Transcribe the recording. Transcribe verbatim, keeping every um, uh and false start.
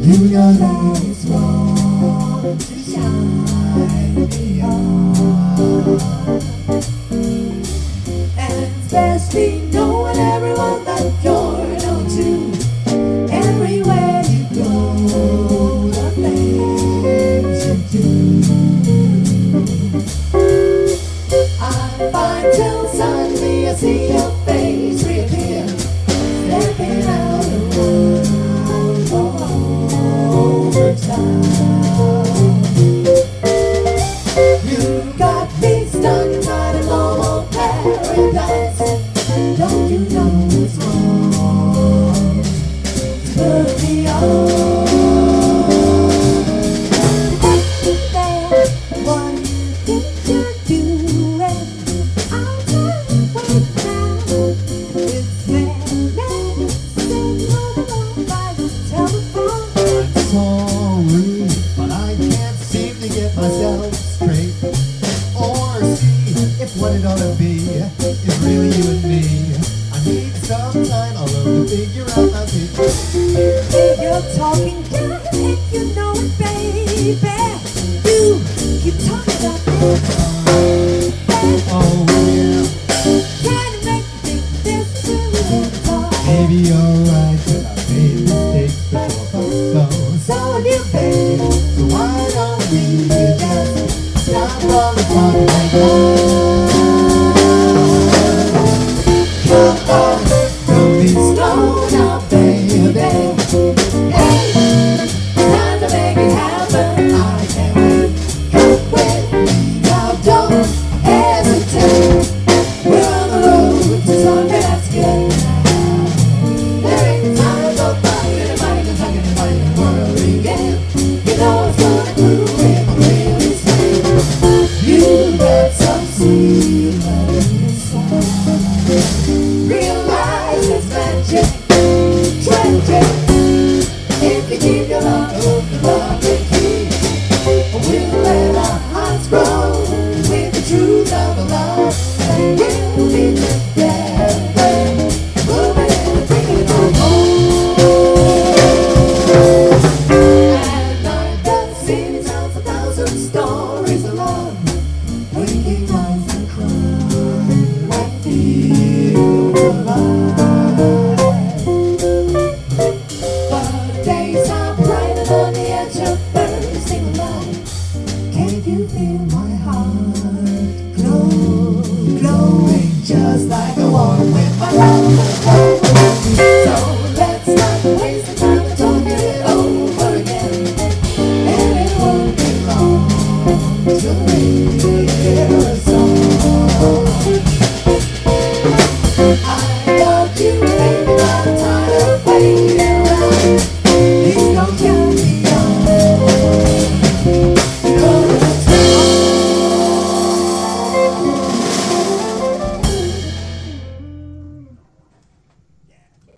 You know that it's wrong to shine beyond, and especially knowing everyone that you're known to. Everywhere you go, the things you do, I find till suddenly I see your face reappear, stepping out around over time. You got me stuck inside a normal paradise. Don't you know it's wrong to put me on? What you think you're doing, I'll tell you right now. It's madness, sitting on the phone by the telephone. I'm sorry, but I can't seem to get myself straight, or see if what it ought to be is really you and me. I need some time alone to figure out my situation. If you're talking down and you know it, baby, you keep talking about this. Oh yeah, Trying to make me think this is really hard. maybe you're right, but I've made mistakes before. So, So have you, baby. so why don't we just stop all the talking right now? Come on, Don't be slow down, baby. Hey, time to make it happen. I can't wait. Come with me now, don't hesitate. We're on the road to something that's good. There ain't time for fighting and fighting and talking and fighting and worrying. You know it's gonna prove it really sweet. You got some secret inside. Realize it's magic, tragic. If you give your love to love the key, we'll let our hearts grow with the truth of love, and we'll be together, moving and bringing it home. At night the city tells a thousand stories of love, waking nights and crying. I feel alive. But days are brighter on the edge of bursting light. Can't you feel my heart glow, glowing just like a warm wind? My love.